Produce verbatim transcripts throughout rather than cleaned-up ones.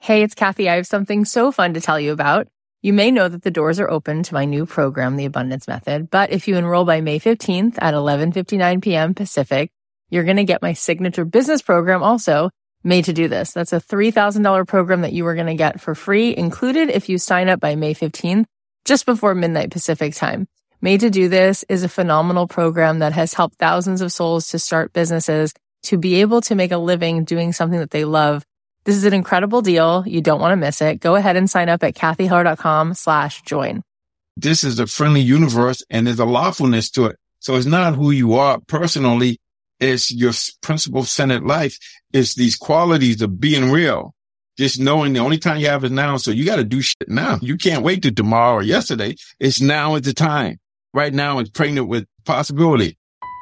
Hey, it's Kathy. I have something so fun to tell you about. You may know that the doors are open to my new program, The Abundance Method, but if you enroll by May fifteenth at eleven fifty-nine p.m. Pacific, you're going to get my signature business program also, Made to Do This. That's a three thousand dollars program that you are going to get for free, included if you sign up by May fifteenth, just before midnight Pacific time. Made to Do This is a phenomenal program that has helped thousands of souls to start businesses, to be able to make a living doing something that they love. This is an incredible deal. You don't want to miss it. Go ahead and sign up at kathyheller.com slash join. This is a friendly universe and there's a lawfulness to it. So it's not who you are personally. It's your principle-centered life. It's these qualities of being real. Just knowing the only time you have is now. So you got to do shit now. You can't wait till tomorrow or yesterday. It's now is the time. Right now it's pregnant with possibility.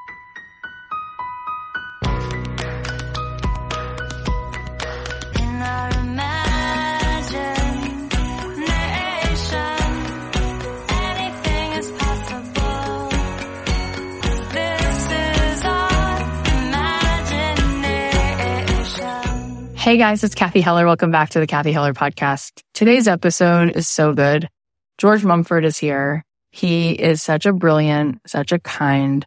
Hey guys, it's Kathy Heller. Welcome back to the Kathy Heller podcast. Today's episode is so good. George Mumford is here. He is such a brilliant, such a kind,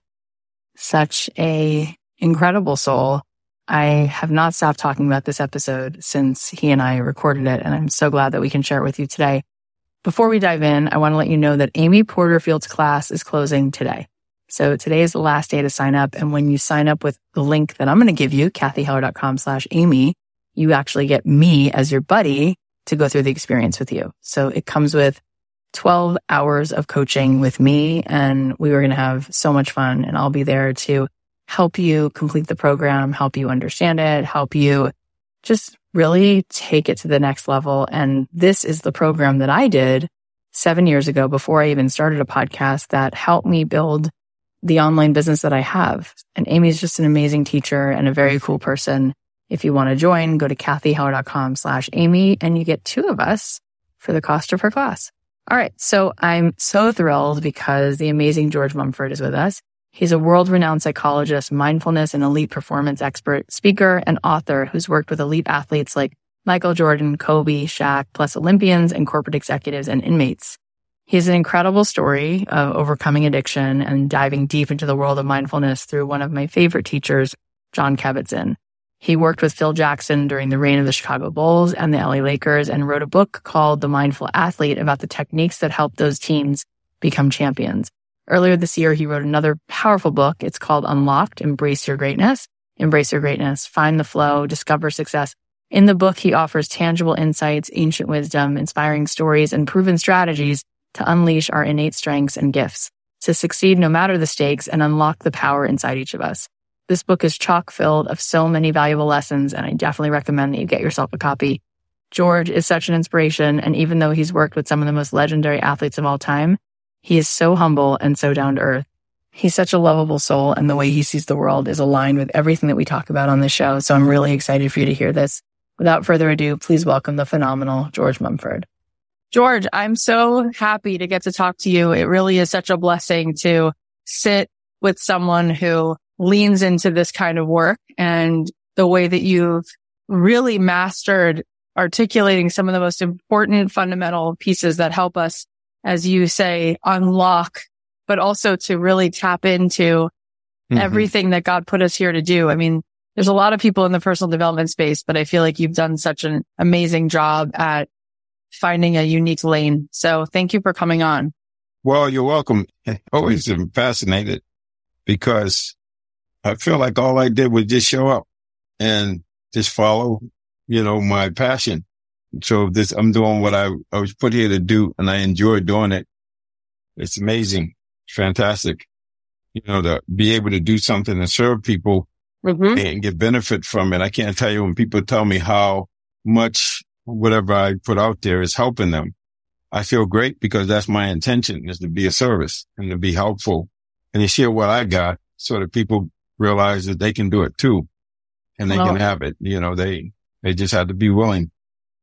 such a incredible soul. I have not stopped talking about this episode since he and I recorded it, and I'm so glad that we can share it with you today. Before we dive in, I want to let you know that Amy Porterfield's class is closing today. So today is the last day to sign up, and when you sign up with the link that I'm going to give you, kathyheller.com slash Amy, you actually get me as your buddy to go through the experience with you. So it comes with twelve hours of coaching with me, and we were going to have so much fun, and I'll be there to help you complete the program, help you understand it, help you just really take it to the next level. And this is the program that I did seven years ago before I even started a podcast that helped me build the online business that I have. And Amy's just an amazing teacher and a very cool person. If you want to join, go to kathyheller.com slash Amy and you get two of us for the cost of her class. All right. So I'm so thrilled because the amazing George Mumford is with us. He's a world-renowned psychologist, mindfulness and elite performance expert, speaker, and author who's worked with elite athletes like Michael Jordan, Kobe, Shaq, plus Olympians and corporate executives and inmates. He has an incredible story of overcoming addiction and diving deep into the world of mindfulness through one of my favorite teachers, Jon Kabat-Zinn. He worked with Phil Jackson during the reign of the Chicago Bulls and the L A Lakers and wrote a book called The Mindful Athlete about the techniques that helped those teams become champions. Earlier this year, he wrote another powerful book. It's called Unlocked, Embrace Your Greatness. Embrace your greatness, find the flow, discover success. In the book, he offers tangible insights, ancient wisdom, inspiring stories, and proven strategies to unleash our innate strengths and gifts, to succeed no matter the stakes and unlock the power inside each of us. This book is chock filled of so many valuable lessons, and I definitely recommend that you get yourself a copy. George is such an inspiration, and even though he's worked with some of the most legendary athletes of all time, he is so humble and so down to earth. He's such a lovable soul, and the way he sees the world is aligned with everything that we talk about on this show, so I'm really excited for you to hear this. Without further ado, please welcome the phenomenal George Mumford. George, I'm so happy to get to talk to you. It really is such a blessing to sit with someone who leans into this kind of work, and the way that you've really mastered articulating some of the most important fundamental pieces that help us, as you say, unlock, but also to really tap into mm-hmm. everything that God put us here to do. I mean, there's a lot of people in the personal development space, but I feel like you've done such an amazing job at finding a unique lane. So thank you for coming on. Well, you're welcome. Always been fascinated because I feel like all I did was just show up and just follow, you know, my passion. So this, I'm doing what I, I was put here to do, and I enjoy doing it. It's amazing. It's fantastic. You know, to be able to do something and serve people mm-hmm. and get benefit from it. I can't tell you when people tell me how much whatever I put out there is helping them. I feel great because that's my intention, is to be a service and to be helpful and to share what I got so that people realize that they can do it too, and they well, can have it. You know, they, they just have to be willing.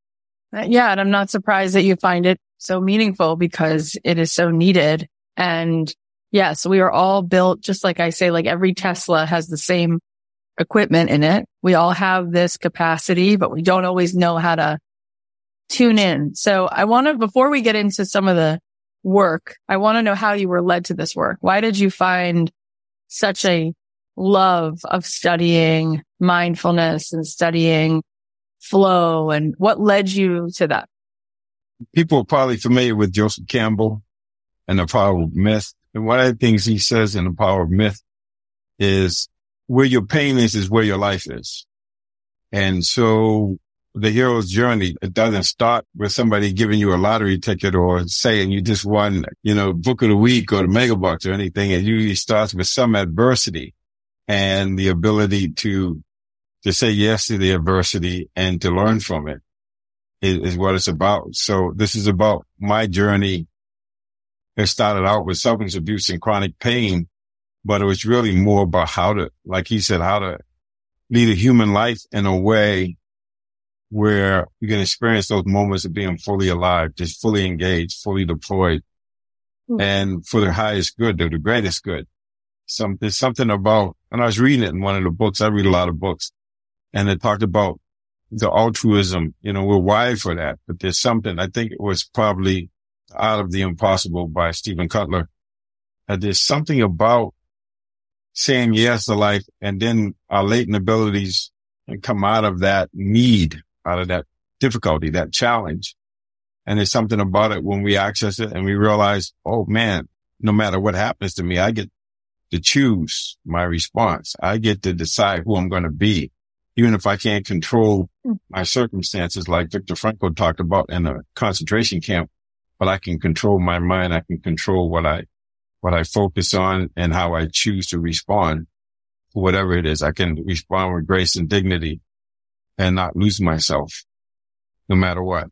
Yeah. And I'm not surprised that you find it so meaningful because it is so needed. And yes, we are all built, just like I say, like every Tesla has the same equipment in it. We all have this capacity, but we don't always know how to tune in. So I want to, before we get into some of the work, I want to know how you were led to this work. Why did you find such a love of studying mindfulness and studying flow, and what led you to that? People are probably familiar with Joseph Campbell and the power of myth. And one of the things he says in the power of myth is where your pain is, is where your life is. And so the hero's journey, it doesn't start with somebody giving you a lottery ticket or saying you just won, you know, book of the week or the megabucks or anything. It usually starts with some adversity and the ability to, to say yes to the adversity and to learn from it is, is what it's about. So this is about my journey. It started out with substance abuse and chronic pain, but it was really more about how to, like he said, how to lead a human life in a way where you can experience those moments of being fully alive, just fully engaged, fully deployed, mm-hmm. and for the highest good, the, the greatest good. Some, there's something about, and I was reading it in one of the books. I read a lot of books, and it talked about the altruism. You know, we're wired for that, but there's something, I think it was probably Out of the Impossible by Stephen Cutler. Uh, there's something about saying yes to life, and then our latent abilities and come out of that need, out of that difficulty, that challenge. And there's something about it when we access it and we realize, oh man, no matter what happens to me, I get to choose my response. I get to decide who I'm going to be, even if I can't control my circumstances, like Viktor Frankl talked about in a concentration camp. But I can control my mind. I can control what I, what I focus on and how I choose to respond to whatever it is. I can respond with grace and dignity and not lose myself no matter what.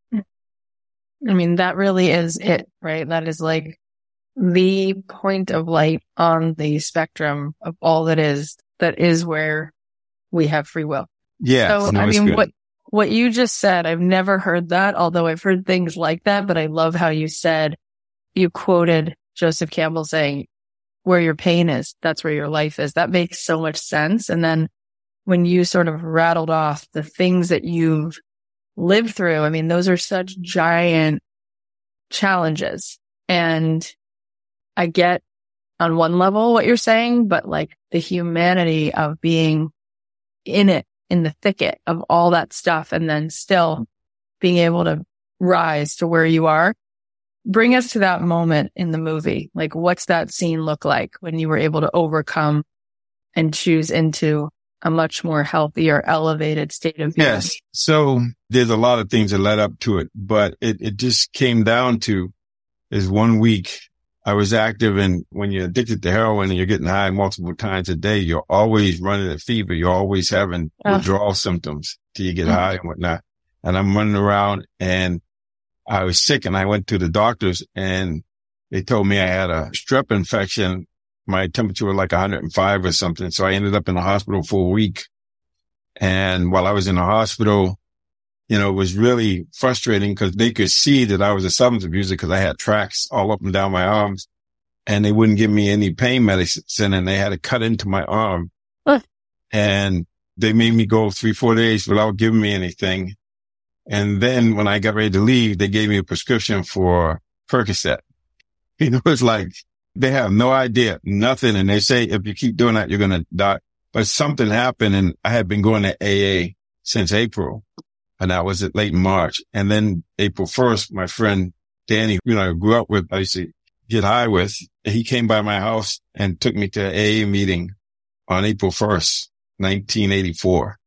I mean, that really is it, right? That is like the point of light on the spectrum of all that is, that is where we have free will. Yeah. So, no, I mean, good. what, what you just said, I've never heard that, although I've heard things like that, but I love how you said, you quoted Joseph Campbell saying, where your pain is, that's where your life is. That makes so much sense. And then when you sort of rattled off the things that you've lived through, I mean, those are such giant challenges. And I get on one level what you're saying, but like the humanity of being in it, in the thicket of all that stuff, and then still being able to rise to where you are. Bring us to that moment in the movie. Like, what's that scene look like when you were able to overcome and choose into a much more healthier, elevated state of being? Yes. So there's a lot of things that led up to it, but it, it just came down to is one week I was active, and when you're addicted to heroin and you're getting high multiple times a day, you're always running a fever. You're always having oh. withdrawal symptoms till you get mm-hmm. high and whatnot. And I'm running around, and I was sick, and I went to the doctors, and they told me I had a strep infection. My temperature was like one hundred five or something. So I ended up in the hospital for a week. And while I was in the hospital, you know, it was really frustrating because they could see that I was a substance abuser because I had tracks all up and down my arms, and they wouldn't give me any pain medicine, and they had to cut into my arm. Huh. And they made me go three, four days without giving me anything. And then when I got ready to leave, they gave me a prescription for Percocet. You know, it's like they have no idea, nothing. And they say, if you keep doing that, you're going to die. But something happened, and I had been going to A A since April. And that was late in March. And then April first, my friend Danny, you know, I grew up with, I used to get high with, he came by my house and took me to an A A meeting on April first, nineteen eighty-four.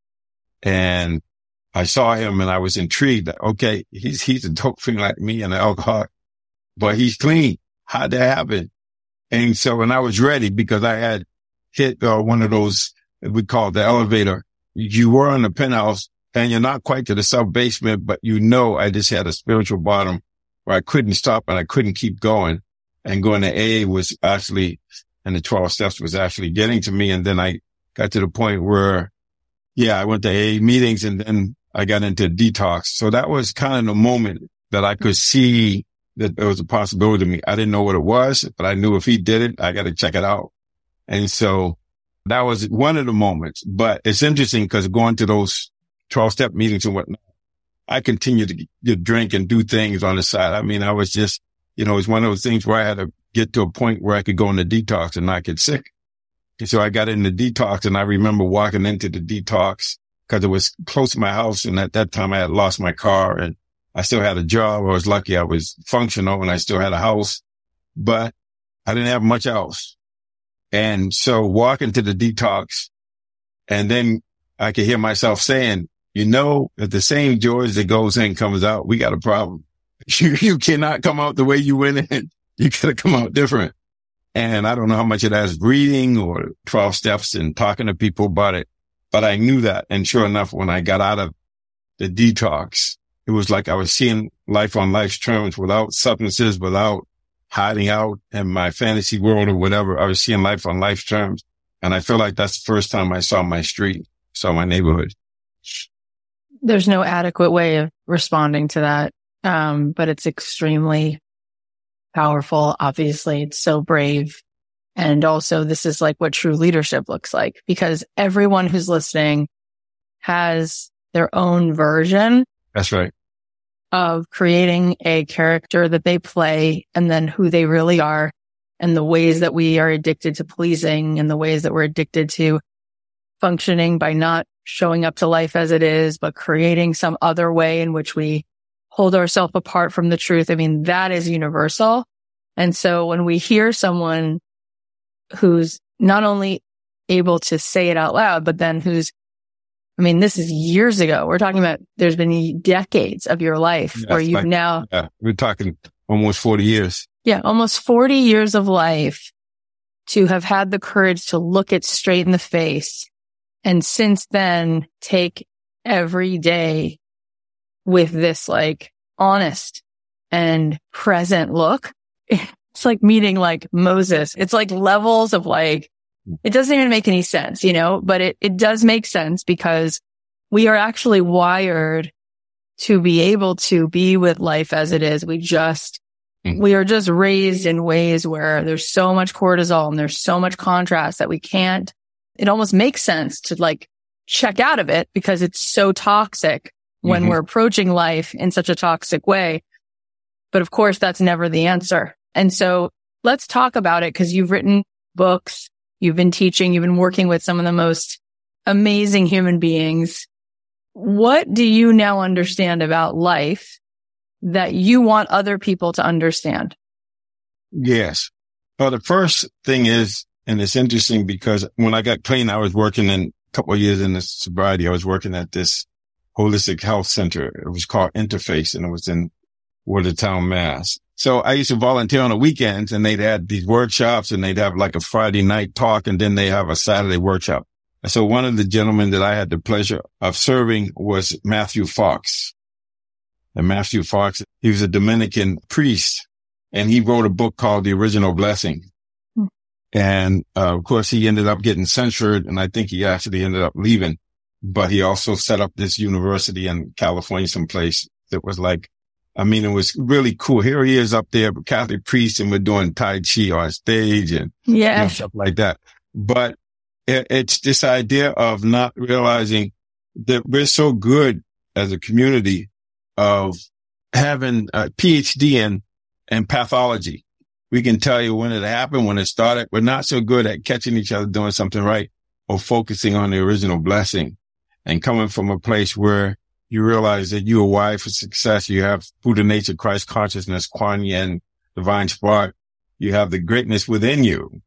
And I saw him, and I was intrigued. Okay, he's, he's a dope fiend like me and an alcoholic, but he's clean. How'd that happen? And so when I was ready, because I had hit uh, one of those, we call it the elevator. You were in the penthouse, and you're not quite to the sub basement, but you know, I just had a spiritual bottom where I couldn't stop and I couldn't keep going. And going to A A was actually, and the twelve steps was actually getting to me. And then I got to the point where, yeah, I went to A A meetings, and then I got into detox. So that was kind of the moment that I could see that there was a possibility to me. I didn't know what it was, but I knew if he did it, I got to check it out. And so that was one of the moments. But it's interesting because going to those twelve step meetings and whatnot, I continued to, to drink and do things on the side. I mean, I was just, you know, it's one of those things where I had to get to a point where I could go into detox and not get sick. And so I got into detox, and I remember walking into the detox because it was close to my house. And at that time I had lost my car, and I still had a job. I was lucky I was functional, and I still had a house, but I didn't have much else. And so walking to the detox, and then I could hear myself saying, you know, if the same George that goes in comes out, we got a problem. You, you cannot come out the way you went in. You got to come out different. And I don't know how much of that is reading or twelve steps and talking to people about it, but I knew that. And sure enough, when I got out of the detox, it was like I was seeing life on life's terms without substances, without hiding out in my fantasy world or whatever. I was seeing life on life's terms. And I feel like that's the first time I saw my street, saw my neighborhood. There's no adequate way of responding to that. Um, but it's extremely powerful. Obviously, it's so brave. And also, this is like what true leadership looks like, because everyone who's listening has their own version. That's right. Of creating a character that they play, and then who they really are, and the ways that we are addicted to pleasing, and the ways that we're addicted to functioning by not showing up to life as it is, but creating some other way in which we hold ourselves apart from the truth. I mean, that is universal. And so when we hear someone who's not only able to say it out loud, but then who's, I mean, this is years ago. We're talking about, there's been decades of your life yeah, where you've like, now. Yeah, we're talking almost forty years. Yeah, almost forty years of life to have had the courage to look it straight in the face. And since then, take every day with this like honest and present look. It's like meeting like Moses. It's like levels of like, it doesn't even make any sense, you know, but it, it does make sense because we are actually wired to be able to be with life as it is. We just, mm-hmm. we are just raised in ways where there's so much cortisol and there's so much contrast that we can't, it almost makes sense to like check out of it because it's so toxic when mm-hmm. we're approaching life in such a toxic way. But of course, that's never the answer. And so let's talk about it, because you've written books, you've been teaching, you've been working with some of the most amazing human beings. What do you now understand about life that you want other people to understand? Yes. Well, the first thing is, and it's interesting because when I got clean, I was working in a couple of years in the sobriety. I was working at this holistic health center. It was called Interface, and it was in Watertown, Mass. So I used to volunteer on the weekends, and they'd have these workshops, and they'd have like a Friday night talk, and then they have a Saturday workshop. And so one of the gentlemen that I had the pleasure of serving was Matthew Fox. And Matthew Fox, he was a Dominican priest, and he wrote a book called The Original Blessing. Hmm. And uh, of course, he ended up getting censored, and I think he actually ended up leaving. But he also set up this university in California, someplace that was like, I mean, it was really cool. Here he is up there, Catholic priest, and we're doing Tai Chi on stage and yeah. you know, stuff like that. But it, it's this idea of not realizing that we're so good as a community of having a P H D in, in pathology. We can tell you when it happened, when it started. We're not so good at catching each other doing something right or focusing on the original blessing and coming from a place where you realize that you're wired for success. You have Buddha nature, Christ consciousness, Kuan Yin, divine spark. You have the greatness within you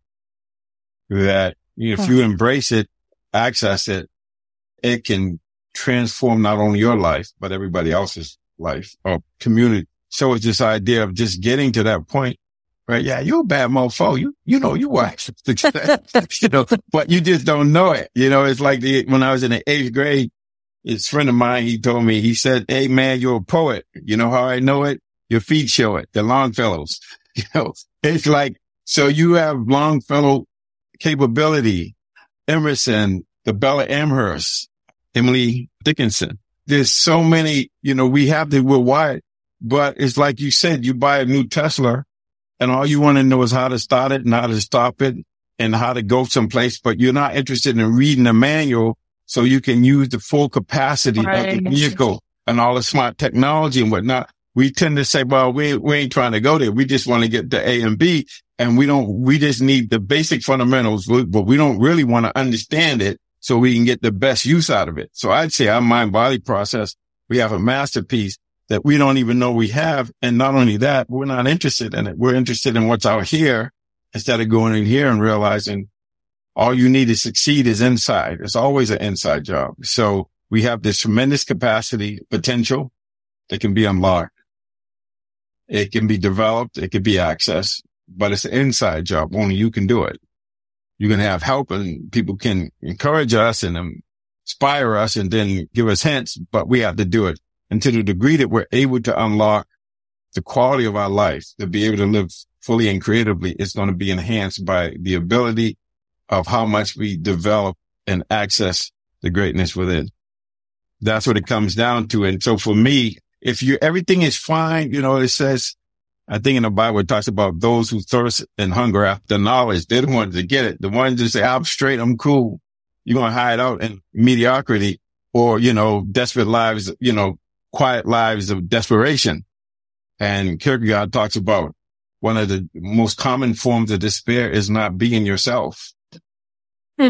that you know, if you embrace it, access it, it can transform not only your life, but everybody else's life or community. So it's this idea of just getting to that point, right? Yeah, you're a bad mofo. You, you know, you wired for success, you know, but you just don't know it. You know, it's like the, when I was in the eighth grade, this friend of mine, he told me, he said, hey man, you're a poet. You know how I know it? Your feet show it. The Longfellows. You know, it's like, so you have Longfellow capability, Emerson, the Bella Amherst, Emily Dickinson. There's so many, you know, we have that we're wired, but it's like you said, you buy a new Tesla and all you want to know is how to start it and how to stop it and how to go someplace, but you're not interested in reading the manual so you can use the full capacity right. of the vehicle. and all the smart technology and whatnot, we tend to say, well, we, we ain't trying to go there. We just want to get to A and B. And we don't, we just need the basic fundamentals, but we don't really want to understand it so we can get the best use out of it. So I'd say our mind body process, we have a masterpiece that we don't even know we have. And not only that, we're not interested in it. We're interested in what's out here instead of going in here and realizing all you need to succeed is inside. It's always an inside job. So we have this tremendous capacity, potential that can be unlocked. It can be developed. It can be accessed, but it's an inside job. Only you can do it. You can have help and people can encourage us and inspire us and then give us hints, but we have to do it. And to the degree that we're able to unlock the quality of our life, to be able to live fully and creatively, it's going to be enhanced by the ability of how much we develop and access the greatness within. That's what it comes down to. And so for me, if you, everything is fine, you know, it says, I think in the Bible, it talks about those who thirst and hunger after knowledge. They're the ones that get it. The ones that say, I'm straight, I'm cool. You're going to hide out in mediocrity or, you know, desperate lives, you know, quiet lives of desperation. And Kierkegaard talks about one of the most common forms of despair is not being yourself. Hmm.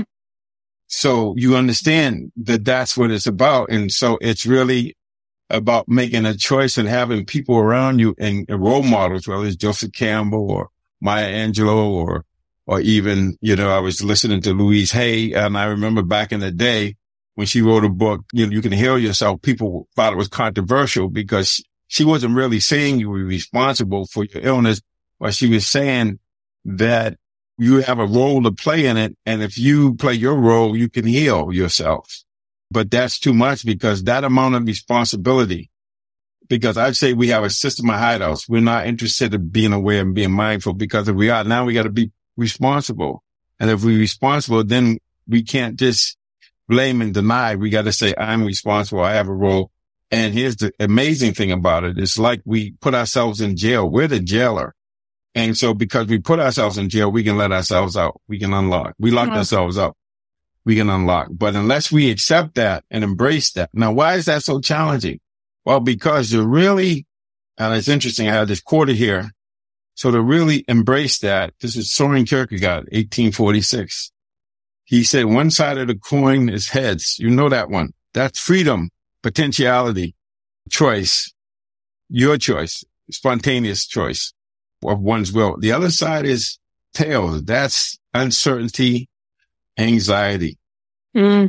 So you understand that that's what it's about. And so it's really about making a choice and having people around you and role models, whether it's Joseph Campbell or Maya Angelou or, or even, you know, I was listening to Louise Hay. And I remember back in the day when she wrote a book, you know, You Can Heal Yourself, people thought it was controversial because she wasn't really saying you were responsible for your illness, but she was saying that you have a role to play in it. And if you play your role, you can heal yourself. But that's too much because that amount of responsibility, because I'd say we have a system of hideouts. We're not interested in being aware and being mindful because if we are, now we got to be responsible. And if we're responsible, then we can't just blame and deny. We got to say, I'm responsible. I have a role. And here's the amazing thing about it. It's like we put ourselves in jail. We're the jailer. And so because we put ourselves in jail, we can let ourselves out. We can unlock. We locked mm-hmm. ourselves up. We can unlock. But unless we accept that and embrace that. Now, why is that so challenging? Well, because you're really, and it's interesting, I have this quarter here. So to really embrace that, this is Soren Kierkegaard, eighteen forty-six. He said, one side of the coin is heads. You know that one. That's freedom, potentiality, choice, your choice, spontaneous choice of one's will. The other side is tails. That's uncertainty, anxiety, mm.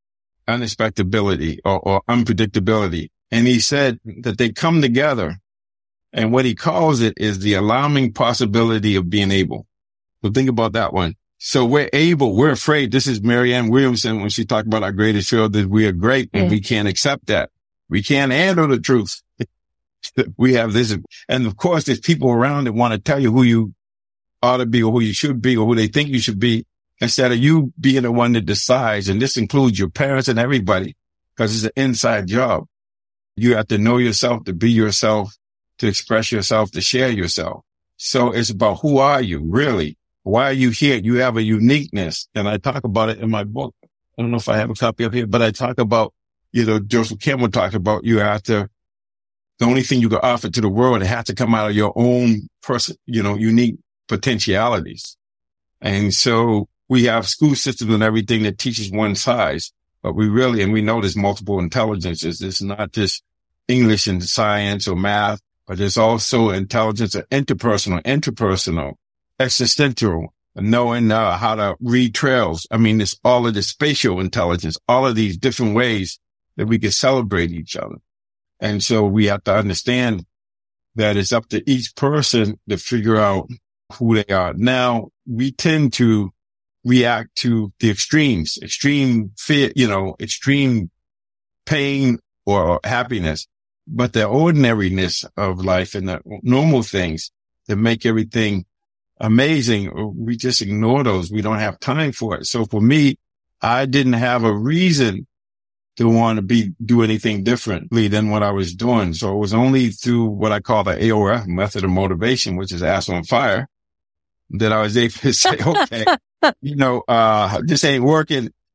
unexpectability or, or unpredictability. And he said that they come together. And what he calls it is the alarming possibility of being able. So think about that one. So we're able, we're afraid. This is Marianne Williamson when she talked about our greatest fear that we are great and mm. we can't accept that. We can't handle the truth. We have this. And of course, there's people around that want to tell you who you ought to be or who you should be or who they think you should be instead of you being the one that decides. And this includes your parents and everybody because it's an inside job. You have to know yourself, to be yourself, to express yourself, to share yourself. So it's about who are you really? Why are you here? You have a uniqueness. And I talk about it in my book. I don't know if I have a copy up here, but I talk about, you know, Joseph Campbell talked about you have to, the only thing you can offer to the world, it has to come out of your own person, you know, unique potentialities. And so we have school systems and everything that teaches one size, but we really, and we know there's multiple intelligences. It's not just English and science or math, but there's also intelligence, interpersonal, interpersonal, existential, knowing uh, how to read trails. I mean, it's all of the spatial intelligence, all of these different ways that we can celebrate each other. And so we have to understand that it's up to each person to figure out who they are. Now, we tend to react to the extremes, extreme fear, you know, extreme pain or happiness, but the ordinariness of life and the normal things that make everything amazing, we just ignore those. We don't have time for it. So for me, I didn't have a reason to want to be, do anything differently than what I was doing. So it was only through what I call the A O F method of motivation, which is ass on fire, that I was able to say, okay, you know, uh, this ain't working.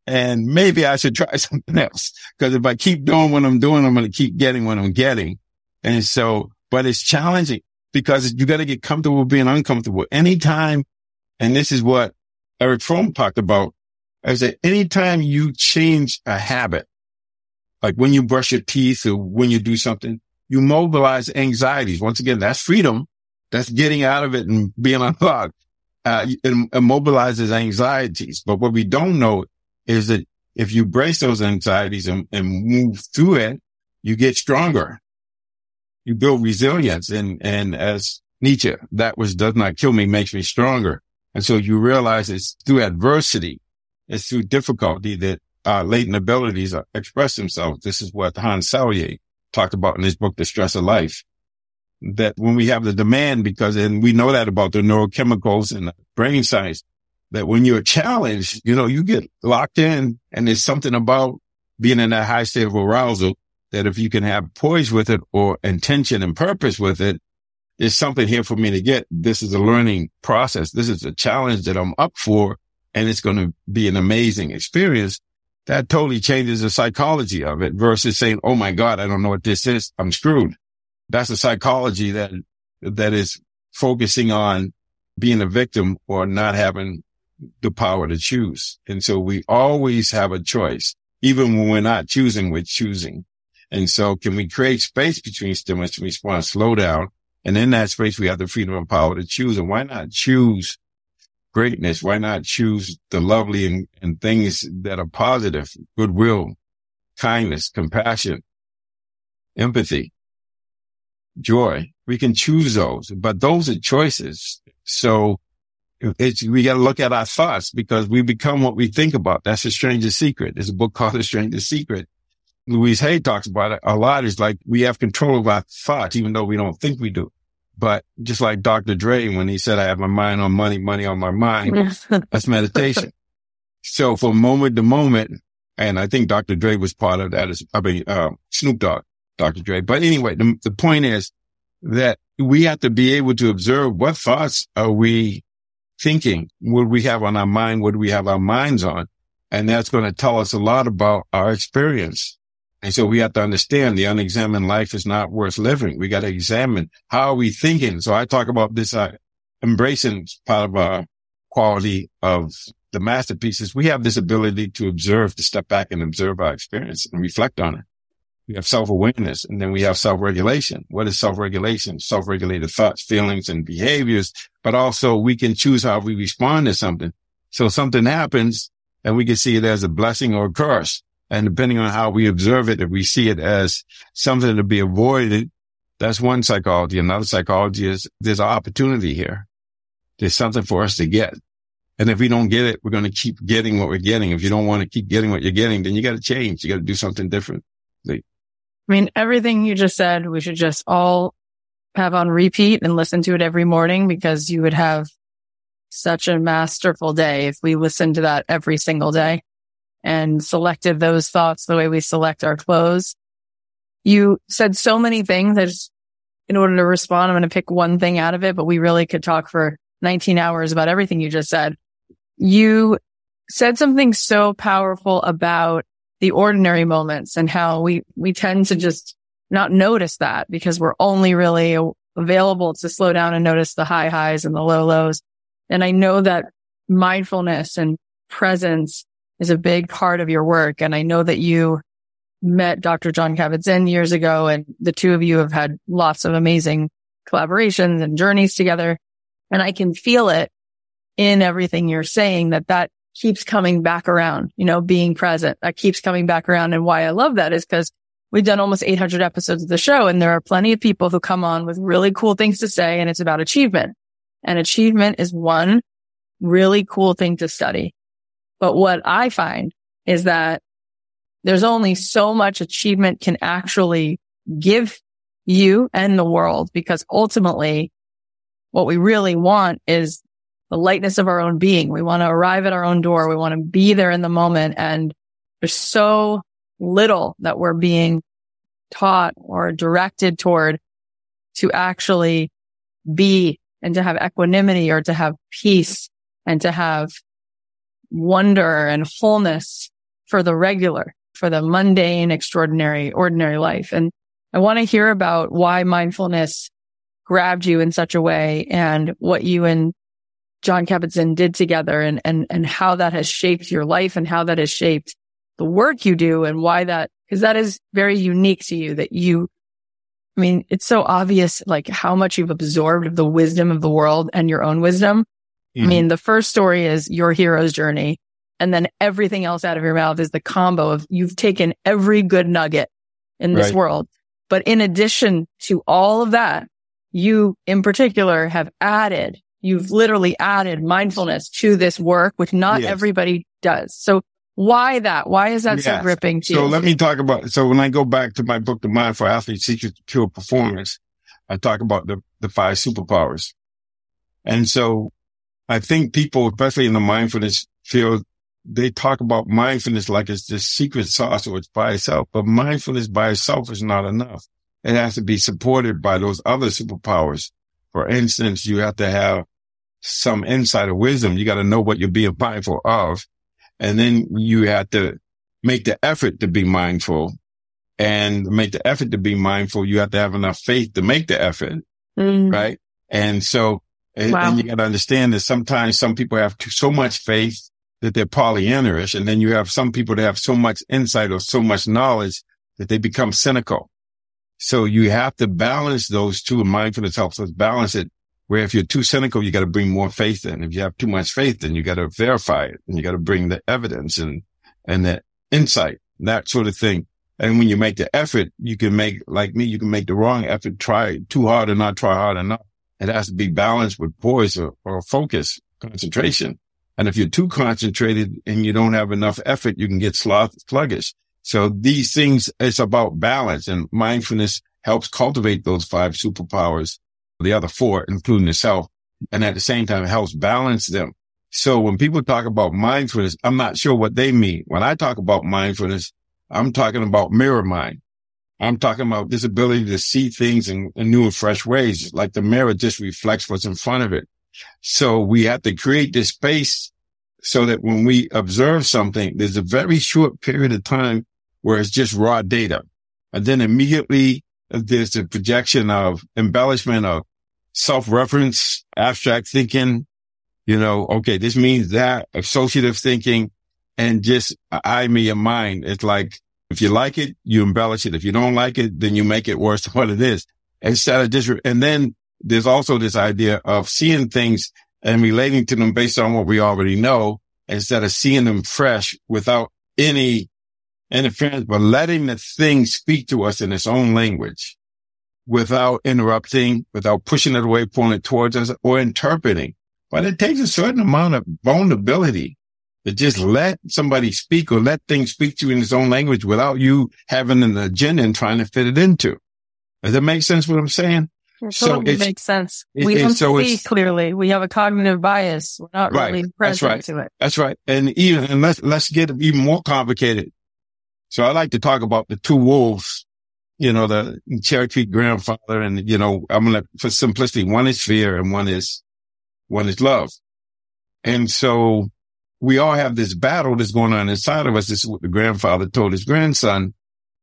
And maybe I should try something else, because if I keep doing what I'm doing, I'm going to keep getting what I'm getting. And so, but it's challenging because you got to get comfortable with being uncomfortable. Anytime, and this is what Eric Fromm talked about, I said, anytime you change a habit, like when you brush your teeth or when you do something, you mobilize anxieties. Once again, that's freedom. That's getting out of it and being unlocked. Uh, it immobilizes anxieties. But what we don't know is that if you brace those anxieties and, and move through it, you get stronger. You build resilience. And, and as Nietzsche, that which does not kill me makes me stronger. And so you realize it's through adversity, it's through difficulty that our latent abilities express themselves. This is what Hans Selye talked about in his book, The Stress of Life. That when we have the demand, because, and we know that about the neurochemicals and the brain science, that when you're challenged, you know, you get locked in, and there's something about being in that high state of arousal that if you can have poise with it or intention and purpose with it, there's something here for me to get. This is a learning process. This is a challenge that I'm up for, and it's going to be an amazing experience. That totally changes the psychology of it versus saying, oh my God, I don't know what this is. I'm screwed. That's a psychology that, that is focusing on being a victim or not having the power to choose. And so we always have a choice. Even when we're not choosing, we're choosing. And so can we create space between stimulus and response, slow down? And in that space, we have the freedom and power to choose. And why not choose greatness? Why not choose the lovely and, and things that are positive, goodwill, kindness, compassion, empathy, joy? We can choose those, but those are choices. So it's, we got to look at our thoughts, because we become what we think about. That's The Strangest Secret. There's a book called The Strangest Secret. Louise Hay talks about it a lot. It's like we have control of our thoughts, even though we don't think we do. But just like Doctor Dre, when he said, I have my mind on money, money on my mind, that's meditation. So from moment to moment, and I think Doctor Dre was part of that, as, I mean, uh, Snoop Dogg, Doctor Dre. But anyway, the, the point is that we have to be able to observe what thoughts are we thinking, what do we have on our mind, what do we have our minds on? And that's going to tell us a lot about our experience. And so we have to understand the unexamined life is not worth living. We got to examine, how are we thinking? So I talk about this, uh, embracing part of our quality of the masterpieces. We have this ability to observe, to step back and observe our experience and reflect on it. We have self-awareness, and then we have self-regulation. What is self-regulation? Self-regulated thoughts, feelings, and behaviors, but also we can choose how we respond to something. So something happens and we can see it as a blessing or a curse. And depending on how we observe it, if we see it as something to be avoided, that's one psychology. Another psychology is there's an opportunity here. There's something for us to get. And if we don't get it, we're going to keep getting what we're getting. If you don't want to keep getting what you're getting, then you got to change. You got to do something different. I mean, everything you just said, we should just all have on repeat and listen to it every morning, because you would have such a masterful day if we listened to that every single day and selected those thoughts the way we select our clothes. You said so many things that just, in order to respond, I'm going to pick one thing out of it, but we really could talk for nineteen hours about everything you just said. You said something so powerful about the ordinary moments and how we, we tend to just not notice that, because we're only really available to slow down and notice the high highs and the low lows. And I know that mindfulness and presence is a big part of your work. And I know that you met Doctor Jon Kabat-Zinn years ago, and the two of you have had lots of amazing collaborations and journeys together. And I can feel it in everything you're saying, that that keeps coming back around, you know, being present, that keeps coming back around. And why I love that is because we've done almost eight hundred episodes of the show, and there are plenty of people who come on with really cool things to say, and it's about achievement. And achievement is one really cool thing to study. But what I find is that there's only so much achievement can actually give you and the world, because ultimately what we really want is the lightness of our own being. We want to arrive at our own door. We want to be there in the moment. And there's so little that we're being taught or directed toward to actually be, and to have equanimity, or to have peace, and to have wonder and wholeness for the regular, for the mundane, extraordinary, ordinary life. And I want to hear about why mindfulness grabbed you in such a way and what you and Jon Kabat-Zinn did together and, and, and how that has shaped your life and how that has shaped the work you do and why that, because that is very unique to you that you, I mean, it's so obvious, like how much you've absorbed of the wisdom of the world and your own wisdom. Mm-hmm. I mean, the first story is your hero's journey. And then everything else out of your mouth is the combo of you've taken every good nugget in this right. world. But in addition to all of that, you in particular have added, you've literally added mindfulness to this work, which not yes. everybody does. So why that? Why is that yes. so gripping to so you? So let me talk about, so when I go back to my book, The Mind for Athletes, Secrets to Pure Performance, I talk about the, the five superpowers. And so I think people, especially in the mindfulness field, they talk about mindfulness like it's this secret sauce or it's by itself, but mindfulness by itself is not enough. It has to be supported by those other superpowers. For instance, you have to have some insight or wisdom. You got to know what you're being mindful of. And then you have to make the effort to be mindful, and make the effort to be mindful. You have to have enough faith to make the effort. Mm. Right. And so, and, wow. and you got to understand that sometimes some people have too, so much faith that they're Pollyanna-ish. And then you have some people that have so much insight or so much knowledge that they become cynical. So you have to balance those two, and mindfulness helps us balance it. Where if you're too cynical, you got to bring more faith in. If you have too much faith, then you got to verify it, and you got to bring the evidence and, and the insight, that sort of thing. And when you make the effort, you can make, like me, you can make the wrong effort, try too hard and not try hard enough. It has to be balanced with poise or, or focus, concentration. And if you're too concentrated and you don't have enough effort, you can get sloth, sluggish. So these things, it's about balance, and mindfulness helps cultivate those five superpowers, the other four, including the self. And at the same time, it helps balance them. So when people talk about mindfulness, I'm not sure what they mean. When I talk about mindfulness, I'm talking about mirror mind. I'm talking about this ability to see things in, in new and fresh ways. Like the mirror just reflects what's in front of it. So we have to create this space so that when we observe something, there's a very short period of time where it's just raw data. And then immediately there's a projection of embellishment of self-reference, abstract thinking, you know, okay, this means that, associative thinking, and just I, me, and mind. It's like, if you like it, you embellish it. If you don't like it, then you make it worse than what it is. Instead of just, and then there's also this idea of seeing things and relating to them based on what we already know, instead of seeing them fresh without any interference, but letting the thing speak to us in its own language without interrupting, without pushing it away, pulling it towards us, or interpreting. But it takes a certain amount of vulnerability to just let somebody speak or let things speak to you in its own language without you having an agenda and trying to fit it into. Does that make sense what I'm saying? It totally so makes sense. It, we don't so see clearly. We have a cognitive bias. We're not right, really present right, to it. That's right. And even, and let's, let's get even more complicated. So I like to talk about the two wolves, you know, the Cherokee grandfather, and, you know, I'm going to, for simplicity, one is fear and one is, one is love. And so we all have this battle that's going on inside of us. This is what the grandfather told his grandson.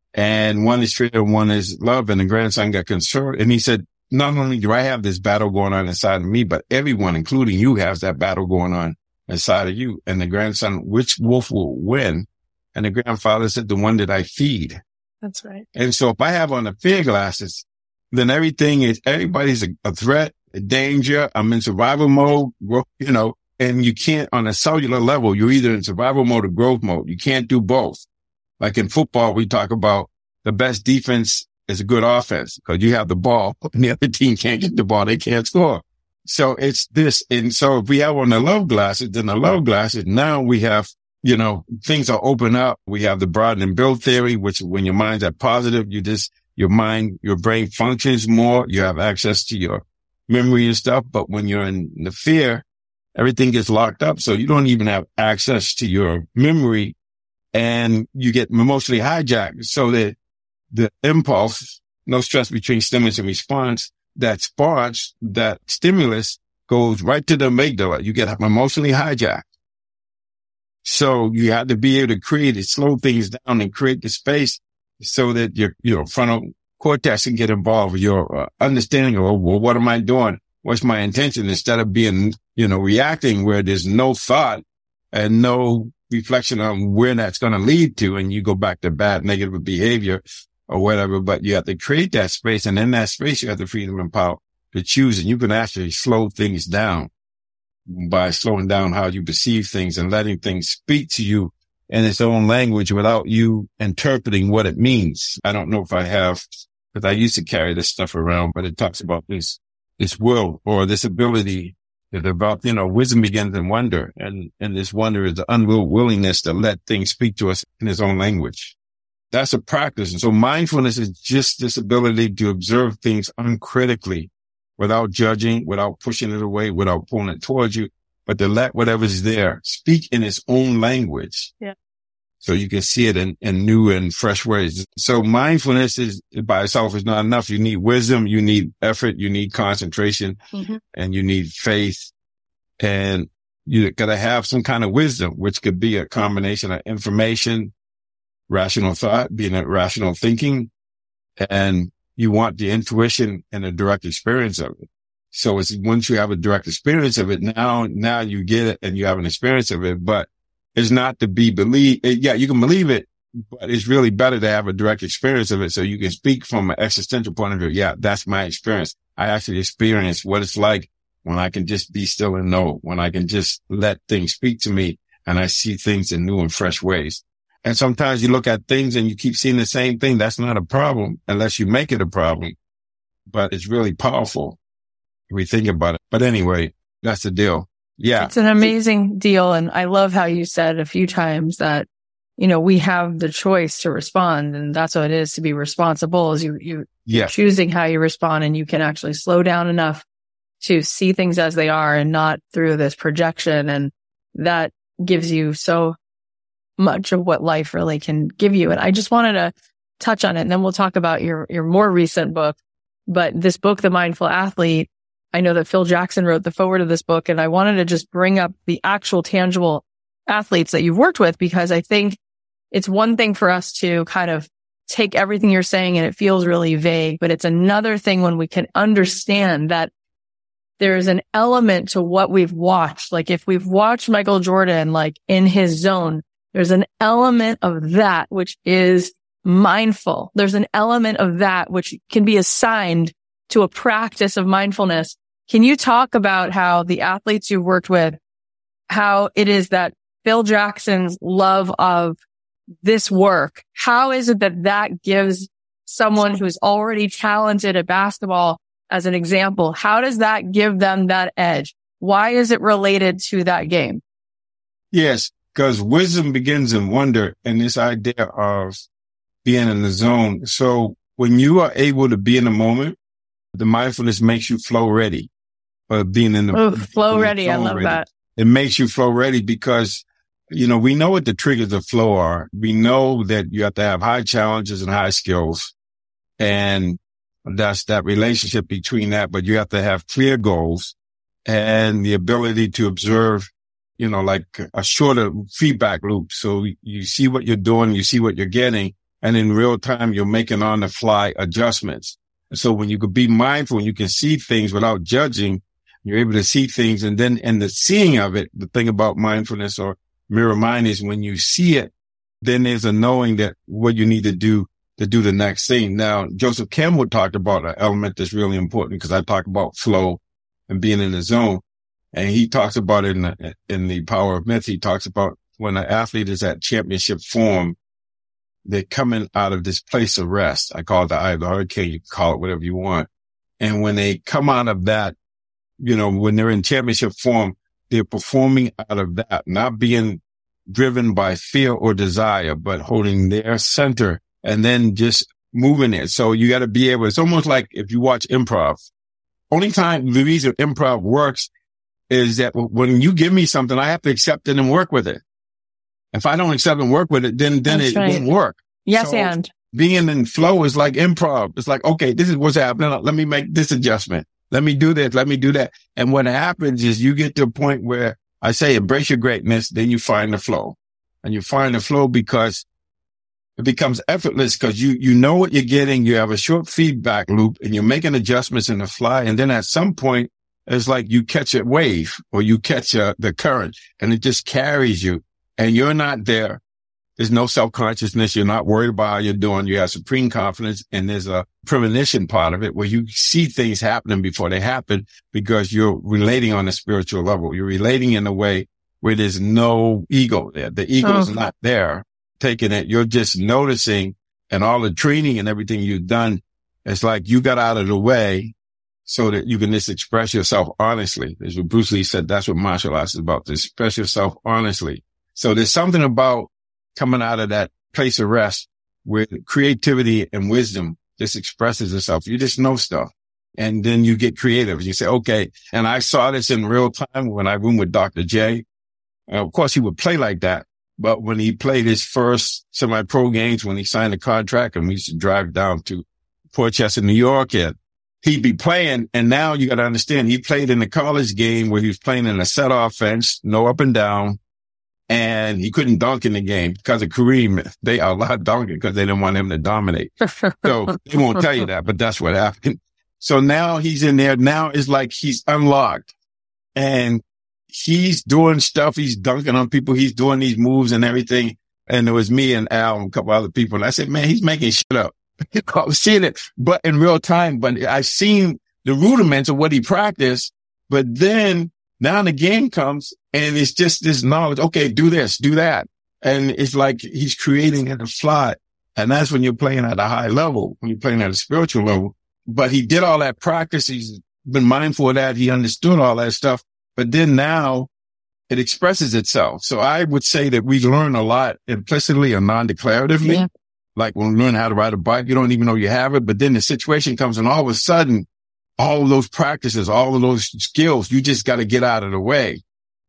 And one is fear and one is love. And the grandson got concerned. And he said, not only do I have this battle going on inside of me, but everyone, including you, has that battle going on inside of you. And the grandson, which wolf will win? And the grandfather said, the one that I feed. That's right. And so if I have on the fear glasses, then everything is, everybody's a, a threat, a danger. I'm in survival mode, you know, and you can't, on a cellular level, you're either in survival mode or growth mode. You can't do both. Like in football, we talk about the best defense is a good offense because you have the ball and the other team can't get the ball. They can't score. So it's this. And so if we have on the love glasses, then the love glasses, now we have, you know, things are open up. We have the broaden and build theory, which when your mind's at positive, you just, your mind, your brain functions more. You have access to your memory and stuff. But when you're in the fear, everything gets locked up. So you don't even have access to your memory and you get emotionally hijacked. So that the impulse, no stress between stimulus and response, that sparks, that stimulus goes right to the amygdala. You get emotionally hijacked. So you have to be able to create it, slow things down and create the space so that your, your frontal cortex can get involved with your uh, understanding of, well, what am I doing? What's my intention? Instead of being, you know, reacting where there's no thought and no reflection on where that's going to lead to. And you go back to bad negative behavior or whatever, but you have to create that space. And in that space, you have the freedom and power to choose. And you can actually slow things down by slowing down how you perceive things and letting things speak to you in its own language without you interpreting what it means. I don't know if I have, because I used to carry this stuff around, but it talks about this, this will or this ability that about, you know, wisdom begins in wonder. And, and this wonder is the unwillingness to let things speak to us in its own language. That's a practice. And so mindfulness is just this ability to observe things uncritically without judging, without pushing it away, without pulling it towards you, but to let whatever's there speak in its own language. Yeah. So you can see it in, in new and fresh ways. So mindfulness is by itself is not enough. You need wisdom, you need effort, you need concentration, mm-hmm. and you need faith. And you got to have some kind of wisdom, which could be a combination of information, rational thought, being a rational thinking, and you want the intuition and a direct experience of it. So it's once you have a direct experience of it, now, now you get it and you have an experience of it, but it's not to be believed. Yeah, you can believe it, but it's really better to have a direct experience of it. So you can speak from an existential point of view. Yeah, that's my experience. I actually experience what it's like when I can just be still and know, when I can just let things speak to me and I see things in new and fresh ways. And sometimes you look at things and you keep seeing the same thing. That's not a problem unless you make it a problem, but it's really powerful if we think about it. But anyway, that's the deal. Yeah. It's an amazing deal. And I love how you said a few times that, you know, we have the choice to respond, and that's what it is to be responsible is you, you yeah. choosing how you respond, and you can actually slow down enough to see things as they are and not through this projection. And that gives you so much of what life really can give you. And I just wanted to touch on it, and then we'll talk about your, your more recent book. But this book, The Mindful Athlete, I know that Phil Jackson wrote the foreword of this book, and I wanted to just bring up the actual tangible athletes that you've worked with, because I think it's one thing for us to kind of take everything you're saying and it feels really vague, but it's another thing when we can understand that there's an element to what we've watched. Like if we've watched Michael Jordan, like in his zone, there's an element of that which is mindful. There's an element of that which can be assigned to a practice of mindfulness. Can you talk about how the athletes you've worked with, how it is that Phil Jackson's love of this work, how is it that that gives someone who's already talented at basketball, as an example, how does that give them that edge? Why is it related to that game? Yes, because wisdom begins in wonder, and this idea of being in the zone. So when you are able to be in the moment, the mindfulness makes you flow ready. Uh, being in the oh, flow ready, I love ready. that. It makes you flow ready because, you know, we know what the triggers of flow are. We know that you have to have high challenges and high skills, and that's that relationship between that. But you have to have clear goals and the ability to observe, you know, like a shorter feedback loop. So you see what you're doing, you see what you're getting, and in real time, you're making on the fly adjustments. So when you could be mindful and you can see things without judging, you're able to see things. And then in the seeing of it, the thing about mindfulness or mirror mind is when you see it, then there's a knowing that what you need to do to do the next thing. Now, Joseph Campbell talked about an element that's really important because I talk about flow and being in the zone. And he talks about it in the, in the Power of Myth. He talks about when an athlete is at championship form, they're coming out of this place of rest. I call it the eye of the hurricane. You can call it whatever you want. And when they come out of that, you know, when they're in championship form, they're performing out of that, not being driven by fear or desire, but holding their center and then just moving it. So you got to be able, it's almost like if you watch improv, only time the reason improv works is that when you give me something, I have to accept it and work with it. If I don't accept and work with it, then, then That's it right. won't work. Yes. So and being in flow is like improv. It's like, okay, this is what's happening. Let me make this adjustment. Let me do this. Let me do that. And what happens is you get to a point where I say, embrace your greatness. Then you find the flow. and you find the flow because it becomes effortless because you, you know what you're getting. You have a short feedback loop and you're making adjustments in the fly. And then at some point, it's like you catch a wave or you catch a, the current and it just carries you and you're not there. There's no self-consciousness. You're not worried about how you're doing. You have supreme confidence. And there's a premonition part of it where you see things happening before they happen because you're relating on a spiritual level. You're relating in a way where there's no ego there. The ego is oh. not there taking it. You're just noticing, and all the training and everything you've done, it's like you got out of the way so that you can just express yourself honestly. As what Bruce Lee said, that's what martial arts is about, to express yourself honestly. So there's something about coming out of that place of rest where creativity and wisdom just expresses itself. You just know stuff. And then you get creative. You say, okay. And I saw this in real time when I roomed with Doctor J. Uh, of course, he would play like that. But when he played his first semi-pro games, when he signed the contract, and we used to drive down to Port Chester, New York, and he'd be playing. And now you got to understand, he played in the college game where he was playing in a set offense, no up and down. And he couldn't dunk in the game because of Kareem. They allowed dunking because they didn't want him to dominate. So they won't tell you that, but that's what happened. So now he's in there. Now it's like he's unlocked and he's doing stuff. He's dunking on people. He's doing these moves and everything. And it was me and Al and a couple other people. And I said, man, he's making shit up. I was seeing it, but in real time. But I've seen the rudiments of what he practiced. But then now the game comes and it's just this knowledge. Okay, do this, do that. And it's like he's creating in the fly. And that's when you're playing at a high level, when you're playing at a spiritual level. But he did all that practice. He's been mindful of that. He understood all that stuff. But then now it expresses itself. So I would say that we learn a lot implicitly or non-declaratively. Yeah. Like when we learn how to ride a bike, you don't even know you have it. But then the situation comes and all of a sudden, all of those practices, all of those skills, you just got to get out of the way.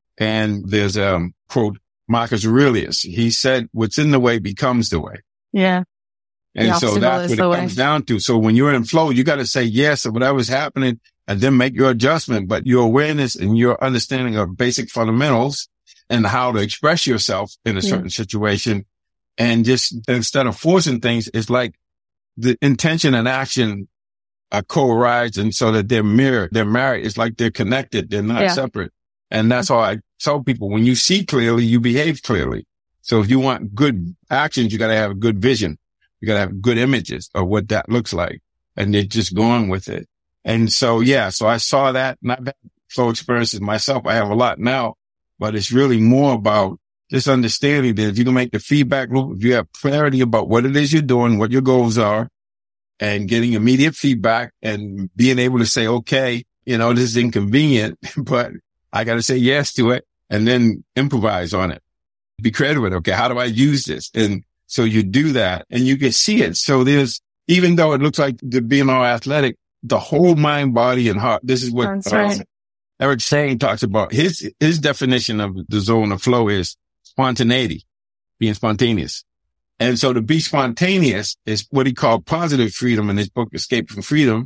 And there's a um, quote, Marcus Aurelius. He said, what's in the way becomes the way. Yeah. And so that's what it comes down to. So when you're in flow, you got to say yes to whatever's happening and then make your adjustment. But your awareness and your understanding of basic fundamentals and how to express yourself in a certain yeah. situation. And just instead of forcing things, it's like the intention and action are co-arise, and so that they're mirrored, they're married. It's like they're connected. They're not yeah. separate. And that's how I tell people, when you see clearly, you behave clearly. So if you want good actions, you got to have a good vision. You got to have good images of what that looks like. And they're just going with it. And so, yeah, so I saw that, and I've had flow experiences myself. I have a lot now, but it's really more about just understanding that if you can make the feedback loop, if you have clarity about what it is you're doing, what your goals are, and getting immediate feedback and being able to say, okay, you know, this is inconvenient, but I got to say yes to it and then improvise on it. Be creative with it. Okay, how do I use this? And so you do that and you can see it. So there's, even though it looks like the being all athletic, the whole mind, body, and heart. This is what uh, right. Eric Shane talks about. His, his definition of the zone of flow is spontaneity, being spontaneous. And so to be spontaneous is what he called positive freedom in his book, Escape from Freedom.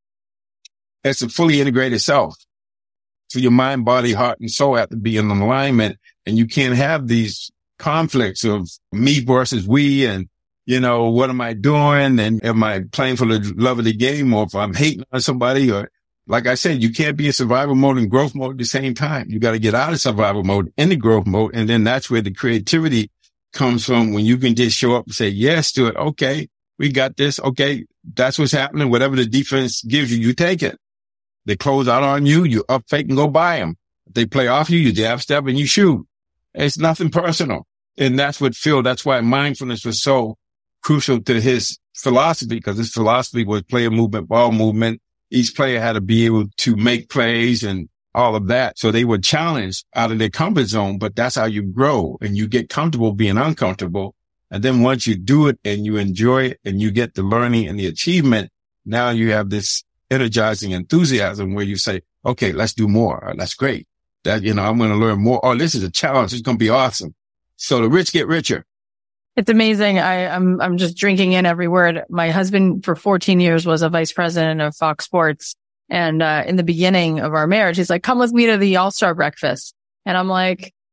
It's a fully integrated self. So your mind, body, heart, and soul have to be in alignment. And you can't have these conflicts of me versus we and, you know, what am I doing? And am I playing for the love of the game? Or if I'm hating on somebody, or like I said, you can't be in survival mode and growth mode at the same time. You got to get out of survival mode into growth mode. And then that's where the creativity comes from, when you can just show up and say yes to it. Okay, we got this. Okay, that's what's happening. Whatever the defense gives you, you take it. They close out on you, you up fake and go by them. If they play off you, you jab step and you shoot. It's nothing personal. And that's what Phil, that's why mindfulness was so crucial to his philosophy, because his philosophy was player movement, ball movement. Each player had to be able to make plays and all of that. So they were challenged out of their comfort zone, but that's how you grow and you get comfortable being uncomfortable. And then once you do it and you enjoy it and you get the learning and the achievement, now you have this energizing enthusiasm where you say, okay, let's do more. That's great. That, you know, I'm going to learn more. Oh, this is a challenge. It's going to be awesome. So the rich get richer. It's amazing. I, I'm, I'm just drinking in every word. My husband for fourteen years was a vice president of Fox Sports. And, uh, in the beginning of our marriage, he's like, come with me to the All-Star breakfast. And I'm like,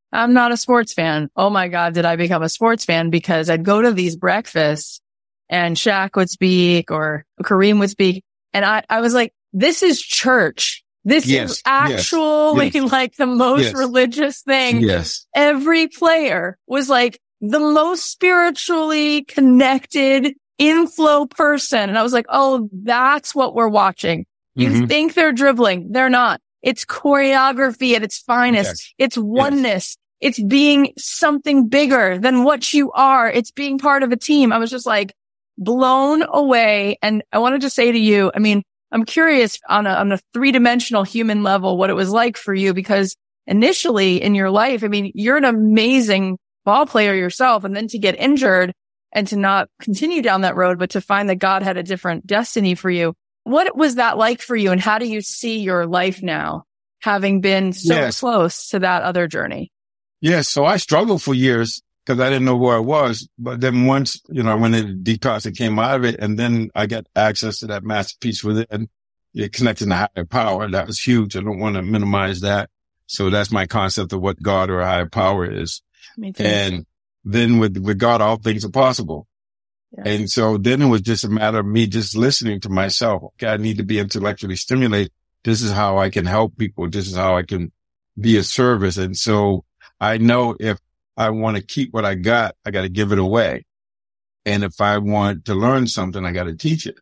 I'm not a sports fan. Oh my God, did I become a sports fan? Because I'd go to these breakfasts and Shaq would speak or Kareem would speak. And I, I was like, this is church. This yes, is actually yes, like the most yes, religious thing. Yes. Every player was like the most spiritually connected inflow person. And I was like, oh, that's what we're watching. You mm-hmm. think they're dribbling. They're not. It's choreography at its finest. Yes. It's oneness. Yes. It's being something bigger than what you are. It's being part of a team. I was just like blown away. And I wanted to say to you, I mean, I'm curious on a, on a three-dimensional human level what it was like for you, because initially in your life, I mean, you're an amazing ball player yourself, and then to get injured and to not continue down that road, but to find that God had a different destiny for you. What was that like for you, and how do you see your life now, having been so yes. close to that other journey? Yes. So I struggled for years because I didn't know where I was. But then once, you know, I went into detox and came out of it, and then I got access to that masterpiece within, it connected to higher power. That was huge. I don't want to minimize that. So that's my concept of what God or a higher power is. Me too. And then with, with God, all things are possible. Yeah. And so then it was just a matter of me just listening to myself. Okay, I need to be intellectually stimulated. This is how I can help people. This is how I can be of service. And so I know if I want to keep what I got, I got to give it away. And if I want to learn something, I got to teach it.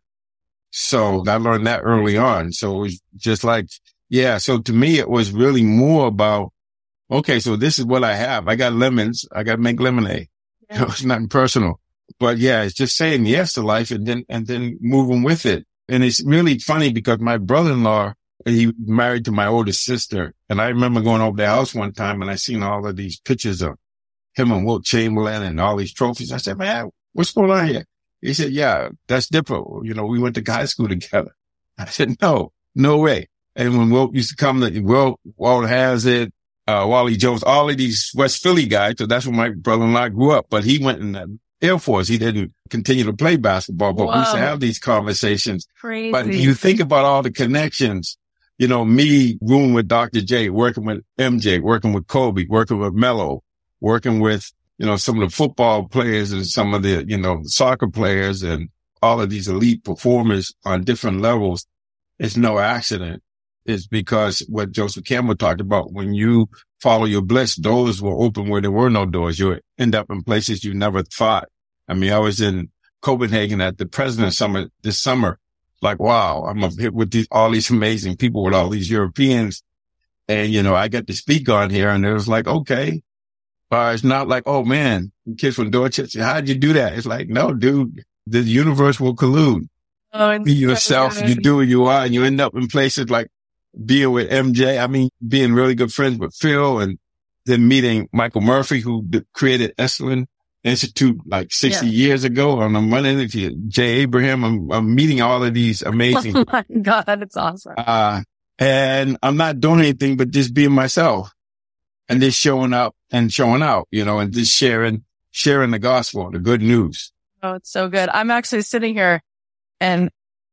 So I learned that early on. So it was just like, yeah. So to me, it was really more about, okay, so this is what I have. I got lemons. I got to make lemonade. Yeah. It's nothing personal. But yeah, it's just saying yes to life and then, and then moving with it. And it's really funny because my brother-in-law, he married to my oldest sister. And I remember going over their house one time and I seen all of these pictures of him and Wilt Chamberlain and all these trophies. I said, man, what's going on here? He said, yeah, that's Dipper. You know, we went to high school together. I said, no, no way. And when Wilt used to come to, Wilt, Walt Hazzard, uh, Wally Jones, all of these West Philly guys. So that's where my brother-in-law grew up, but he went in the Air Force. He didn't continue to play basketball, but Whoa. we used to have these conversations. Crazy. But you think about all the connections, you know, me rooming with Doctor J, working with M J, working with Kobe, working with Melo, working with, you know, some of the football players and some of the, you know, soccer players and all of these elite performers on different levels. It's no accident. It's because what Joseph Campbell talked about, when you follow your bliss, doors will open where there were no doors. You'll end up in places you never thought. I mean, I was in Copenhagen at the President's Summit this summer. Like, wow, I'm up here with these, all these amazing people, with all these Europeans. And, you know, I got to speak on here, and it was like, okay. Uh, it's not like, oh man, kids from Dorchester, how'd you do that? It's like, no, dude, the universe will collude. Oh, be yourself. So you do what you are, and you end up in places like being with M J. I mean, being really good friends with Phil, and then meeting Michael Murphy, who created Esalen Institute like sixty yeah. years ago. And I'm running into Jay Abraham. I'm, I'm meeting all of these amazing. Oh my God, it's awesome. Uh, and I'm not doing anything but just being myself and just showing up and showing out, you know, and just sharing, sharing the gospel, the good news. Oh, it's so good. I'm actually sitting here, and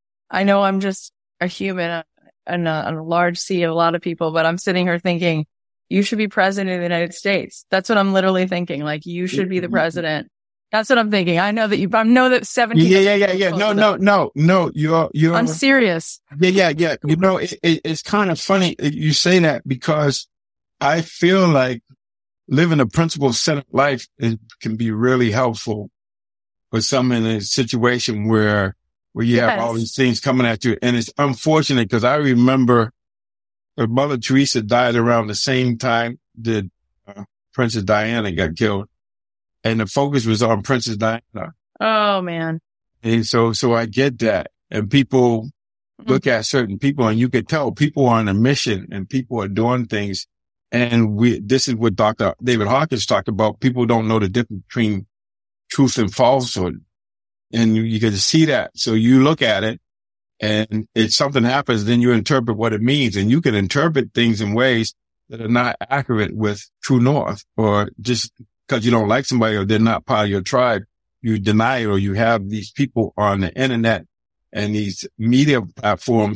I know I'm just a human in a, in a large sea of a lot of people, but I'm sitting here thinking, you should be president of the United States. That's what I'm literally thinking. Like, you should be the president. That's what I'm thinking. I know that you, I know that seventeen. Yeah, yeah, yeah, yeah. No, no, no, no. You're, you're. I'm serious. Yeah, yeah, yeah. You know, it, it, it's kind of funny you say that, because I feel like living a principle-centered life is, can be really helpful for someone in a situation where, where you yes. have all these things coming at you. And it's unfortunate, because I remember her Mother Teresa died around the same time that uh, Princess Diana got killed. And the focus was on Princess Diana. Oh, man. And so, so I get that. And people mm-hmm. look at certain people, and you could tell people are on a mission and people are doing things. And we, this is what Doctor David Hawkins talked about. People don't know the difference between truth and falsehood. And you, you can see that. So you look at it, and if something happens, then you interpret what it means. And you can interpret things in ways that are not accurate with true north, or just because you don't like somebody or they're not part of your tribe, you deny it, or you have these people on the internet and these media platforms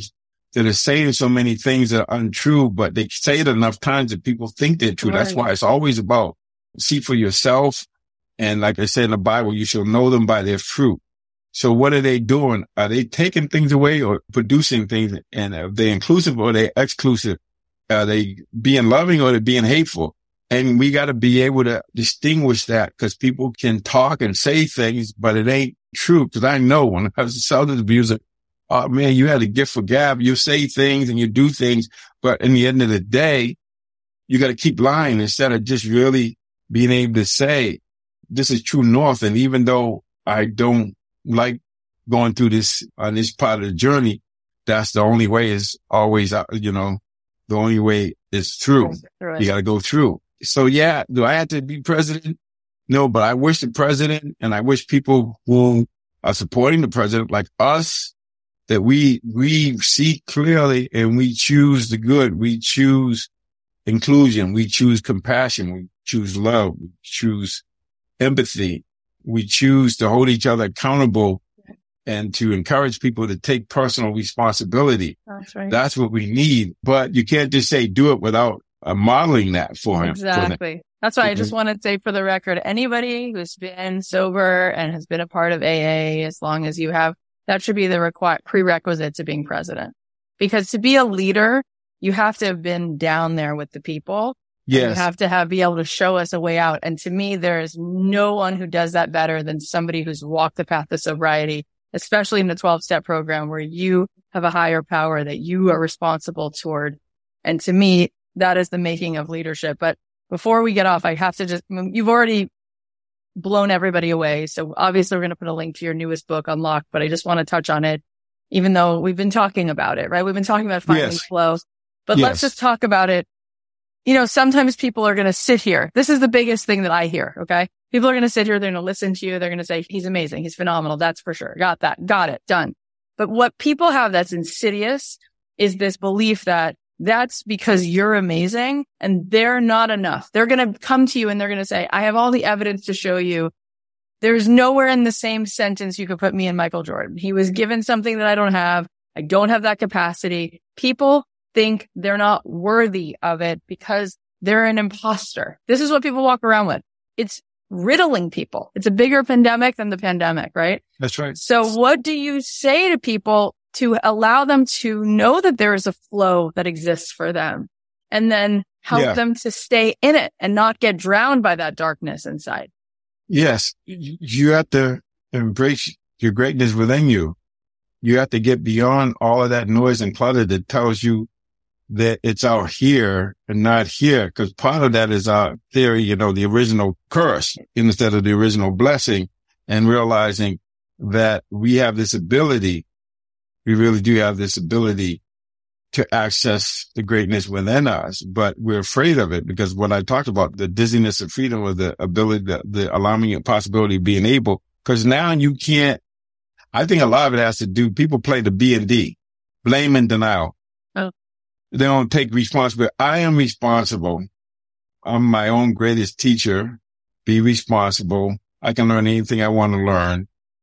that are saying so many things that are untrue, but they say it enough times that people think they're true. Right. That's why it's always about see for yourself. And like I said in the Bible, you shall know them by their fruit. So what are they doing? Are they taking things away or producing things? And are they inclusive or are they exclusive? Are they being loving or are they being hateful? And we got to be able to distinguish that, because people can talk and say things, but it ain't true. Because I know when I was a substance abuser, oh man, you had a gift for gab. You say things and you do things, but in the end of the day, you got to keep lying instead of just really being able to say, this is true north. And even though I don't like going through this on this part of the journey, that's the only way is always, you know, the only way is through. Right. You got to go through. So yeah, do I have to be president? No, but I wish the president, and I wish people who are supporting the president like us, that we, we see clearly and we choose the good. We choose inclusion. We choose compassion. We choose love. We choose empathy. We choose to hold each other accountable and to encourage people to take personal responsibility. That's right. That's what we need. But you can't just say do it without uh, modeling that for him. Exactly. For That's why mm-hmm. I just want to say for the record, anybody who's been sober and has been a part of A A, as long as you have, that should be the requ- prerequisite to being president. Because to be a leader, you have to have been down there with the people. Yes. You have to have, be able to show us a way out. And to me, there is no one who does that better than somebody who's walked the path of sobriety, especially in the twelve-step program where you have a higher power that you are responsible toward. And to me, that is the making of leadership. But before we get off, I have to just, you've already blown everybody away. So obviously we're going to put a link to your newest book, Unlocked, but I just want to touch on it, even though we've been talking about it, right? We've been talking about finding yes. flow, but yes. let's just talk about it. You know, sometimes people are going to sit here. This is the biggest thing that I hear. Okay. People are going to sit here. They're going to listen to you. They're going to say, he's amazing. He's phenomenal. That's for sure. Got that. Got it. Done. But what people have that's insidious is this belief that that's because you're amazing and they're not enough. They're going to come to you and they're going to say, I have all the evidence to show you. There's nowhere in the same sentence you could put me and Michael Jordan. He was given something that I don't have. I don't have that capacity. People think they're not worthy of it because they're an imposter. This is what people walk around with. It's riddling people. It's a bigger pandemic than the pandemic, right? That's right. So what do you say to people to allow them to know that there is a flow that exists for them and then help yeah. them to stay in it and not get drowned by that darkness inside? Yes. You have to embrace your greatness within you. You have to get beyond all of that noise and clutter that tells you that it's out here and not here. Because part of that is our theory, you know, the original curse instead of the original blessing, and realizing that we have this ability. We really do have this ability to access the greatness within us, but we're afraid of it because what I talked about, the dizziness of freedom or the ability, the, the allowing a possibility of being able, because now you can't, I think a lot of it has to do, people play the B and D, blame and denial. Oh. They don't take responsibility. I am responsible. I'm my own greatest teacher. Be responsible. I can learn anything I want to learn.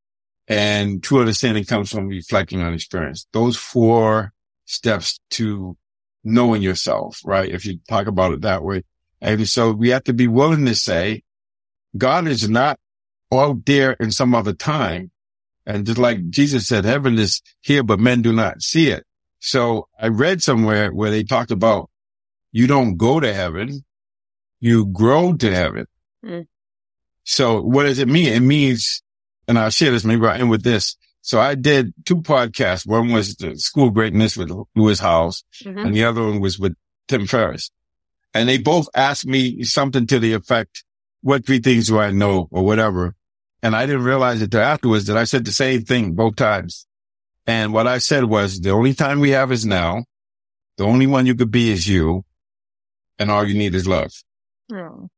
And true understanding comes from reflecting on experience. Those four steps to knowing yourself, right? If you talk about it that way. And so we have to be willing to say, God is not out there in some other time. And just like Jesus said, heaven is here, but men do not see it. So I read somewhere where they talked about you don't go to heaven, you grow to heaven. Mm. So what does it mean? It means, and I'll share this, maybe I'll end with this. So I did two podcasts. One was the School of Greatness with Lewis Howes, mm-hmm. and the other one was with Tim Ferriss. And they both asked me something to the effect, what three things do I know or whatever? And I didn't realize it till afterwards that I said the same thing both times. And what I said was, the only time we have is now. The only one you could be is you. And all you need is love. Oh.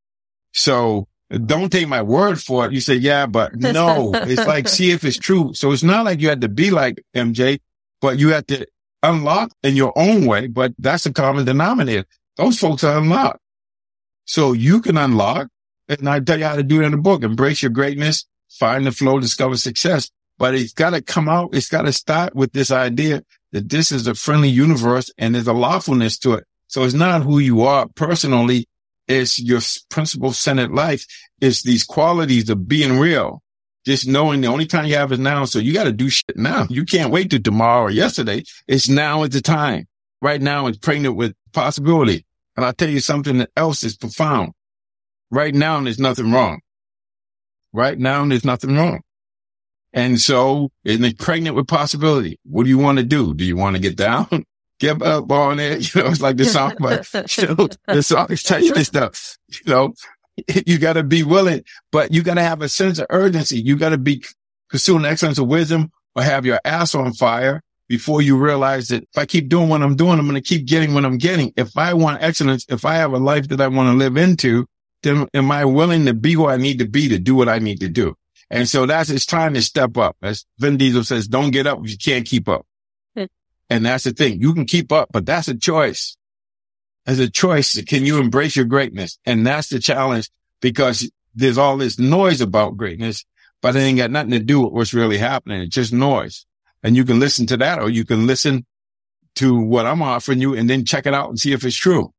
So don't take my word for it. You say, yeah, but no, it's like, see if it's true. So it's not like you had to be like M J, but you had to unlock in your own way. But that's a common denominator. Those folks are unlocked. So you can unlock. And I tell you how to do it in the book. Embrace your greatness, find the flow, discover success. But it's got to come out. It's got to start with this idea that this is a friendly universe and there's a lawfulness to it. So it's not who you are personally. It's your principle-centered life. It's these qualities of being real. Just knowing the only time you have is now. So you got to do shit now. You can't wait till tomorrow or yesterday. It's now is the time. Right now it's pregnant with possibility. And I'll tell you something else is profound. Right now there's nothing wrong. Right now there's nothing wrong. And so it's pregnant with possibility. What do you want to do? Do you want to get down? Get up on it? You know, it's like the song, but you know, the song is telling you this stuff. You know, you got to be willing, but you got to have a sense of urgency. You got to be pursuing excellence of wisdom or have your ass on fire before you realize that if I keep doing what I'm doing, I'm going to keep getting what I'm getting. If I want excellence, if I have a life that I want to live into, then am I willing to be who I need to be to do what I need to do? And so that's, it's time to step up. As Vin Diesel says, don't get up if you can't keep up. It, and that's the thing. You can keep up, but that's a choice. As a choice, can you embrace your greatness? And that's the challenge, because there's all this noise about greatness, but it ain't got nothing to do with what's really happening. It's just noise. And you can listen to that, or you can listen to what I'm offering you and then check it out and see if it's true.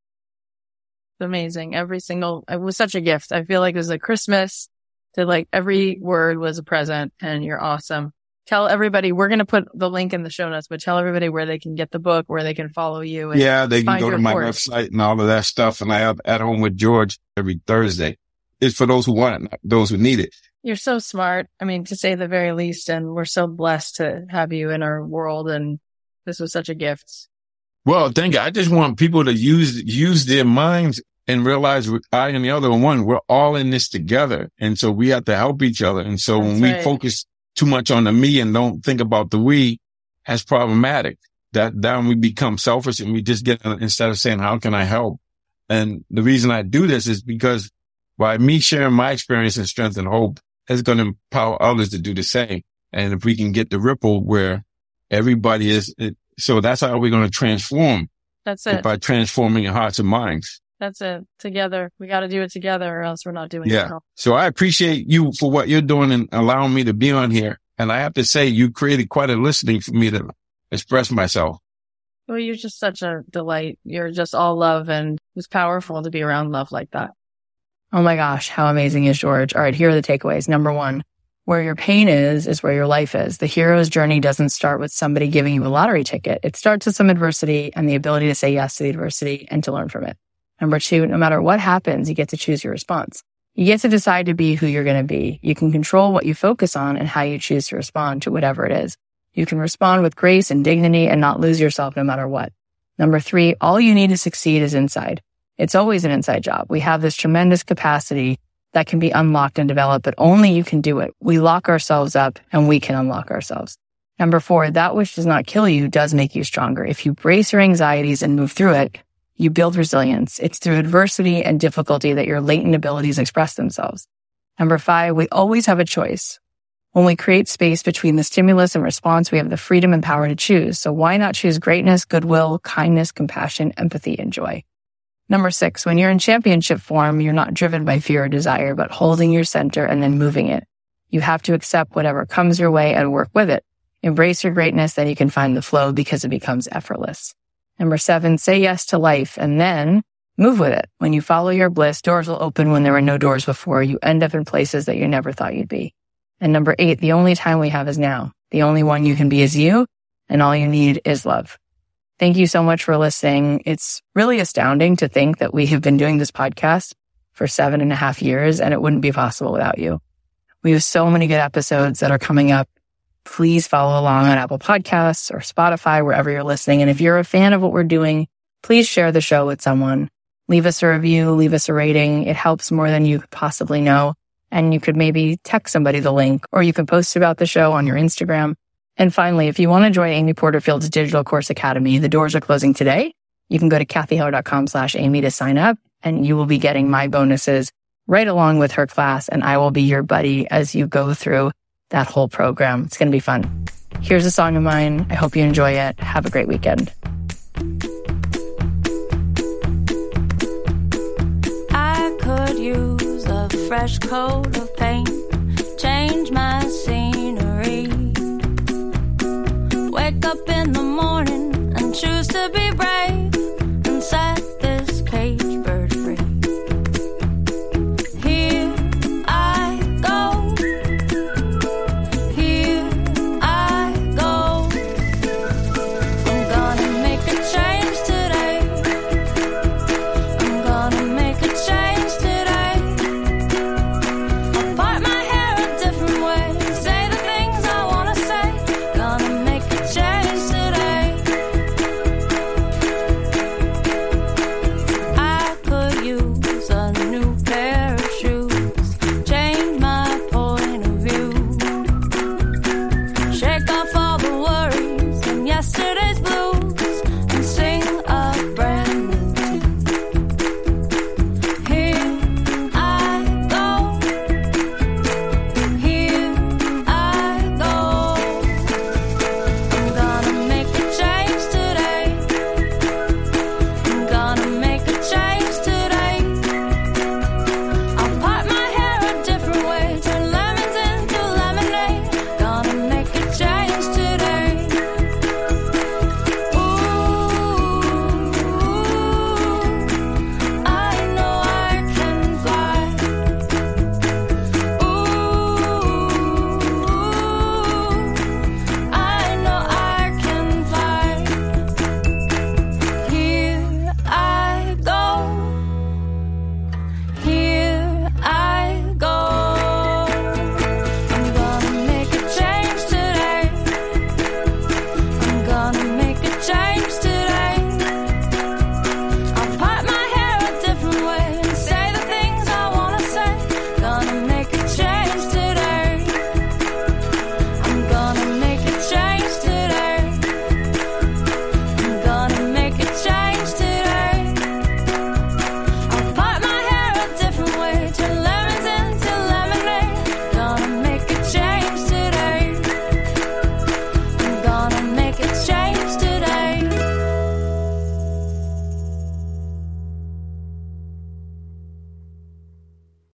It's amazing. Every single, it was such a gift. I feel like it was like Christmas to like every word was a present, and you're awesome. Tell everybody, we're going to put the link in the show notes, but tell everybody where they can get the book, where they can follow you. And yeah, they can go to my course. website and all of that stuff. And I have At Home with George every Thursday. It's for those who want it, not those who need it. You're so smart. I mean, to say the very least, and we're so blessed to have you in our world. And this was such a gift. Well, thank you. I just want people to use, use their minds and realize I and the other one, we're all in this together. And so we have to help each other. And so that's when we right. focus too much on the me and don't think about the we, that's problematic. That then we become selfish and we just get, instead of saying, how can I help? And the reason I do this is because by me sharing my experience and strength and hope, it's going to empower others to do the same. And if we can get the ripple where everybody is, it, so that's how we're going to transform. That's it. By transforming your hearts and minds. That's it. Together. We got to do it together, or else we're not doing yeah. it. Yeah. So I appreciate you for what you're doing and allowing me to be on here. And I have to say, you created quite a listening for me to express myself. Well, you're just such a delight. You're just all love, and it was powerful to be around love like that. Oh my gosh, how amazing is George? All right, here are the takeaways. Number one, where your pain is, is where your life is. The hero's journey doesn't start with somebody giving you a lottery ticket. It starts with some adversity and the ability to say yes to the adversity and to learn from it. Number two, no matter what happens, you get to choose your response. You get to decide to be who you're going to be. You can control what you focus on and how you choose to respond to whatever it is. You can respond with grace and dignity and not lose yourself no matter what. Number three, all you need to succeed is inside. It's always an inside job. We have this tremendous capacity that can be unlocked and developed, but only you can do it. We lock ourselves up and we can unlock ourselves. Number four, that which does not kill you does make you stronger. If you brace your anxieties and move through it, you build resilience. It's through adversity and difficulty that your latent abilities express themselves. Number five, we always have a choice. When we create space between the stimulus and response, we have the freedom and power to choose. So why not choose greatness, goodwill, kindness, compassion, empathy, and joy? Number six, when you're in championship form, you're not driven by fear or desire, but holding your center and then moving it. You have to accept whatever comes your way and work with it. Embrace your greatness, then you can find the flow because it becomes effortless. Number seven, say yes to life and then move with it. When you follow your bliss, doors will open when there were no doors before. You end up in places that you never thought you'd be. And number eight, the only time we have is now. The only one you can be is you, and all you need is love. Thank you so much for listening. It's really astounding to think that we have been doing this podcast for seven and a half years, and it wouldn't be possible without you. We have so many good episodes that are coming up. Please follow along on Apple Podcasts or Spotify, wherever you're listening. And if you're a fan of what we're doing, please share the show with someone. Leave us a review, leave us a rating. It helps more than you could possibly know. And you could maybe text somebody the link, or you can post about the show on your Instagram. And finally, if you want to join Amy Porterfield's Digital Course Academy, the doors are closing today. You can go to kathyheller.com slash Amy to sign up, and you will be getting my bonuses right along with her class. And I will be your buddy as you go through that whole program. It's going to be fun. Here's a song of mine. I hope you enjoy it. Have a great weekend. I could use a fresh coat of paint, change my scenery. wake up in the morning and choose to be brave.